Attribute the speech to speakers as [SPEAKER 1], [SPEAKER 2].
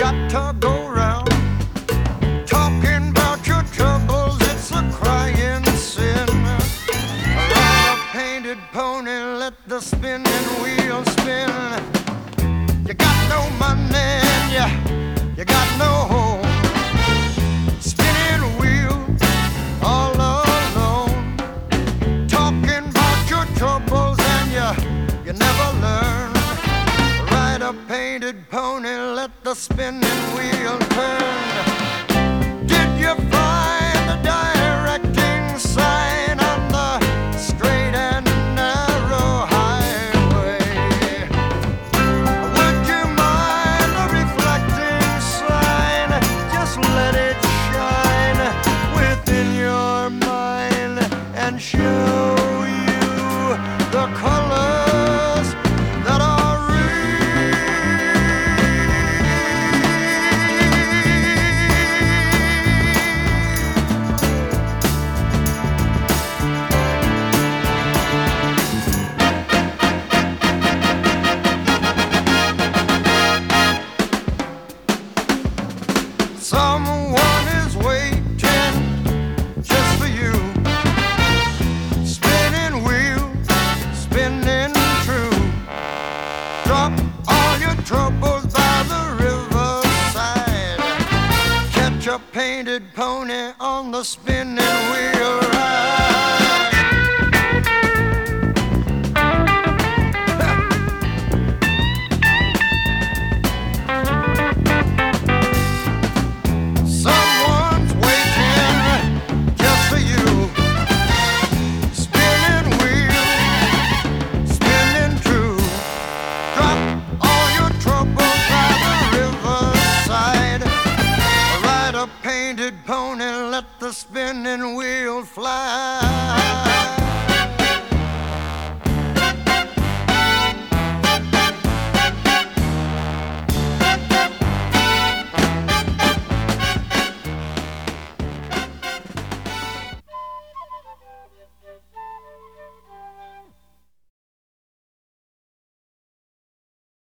[SPEAKER 1] got to go round. Talking about your troubles, it's a crying sin. Ride a painted pony, let the spinning wheel spin. You got no money and you got no home. Spinning wheel all alone. Talking about your troubles and you never learn. Ride a painted pony, let the spinning wheel turn. Did you find the directing sign on the straight and narrow highway? Would you mind the reflecting sign? Just let it shine within your mind and show you the colors that are someone is waiting just for you. Spinning wheel, spinning true. Drop all your troubles by the riverside. Catch a painted pony on the spinning wheel ride. Someone's waiting just for you. Spinning wheel, spinning true. Drop all your troubles by the riverside. Ride a painted pony, let the spinning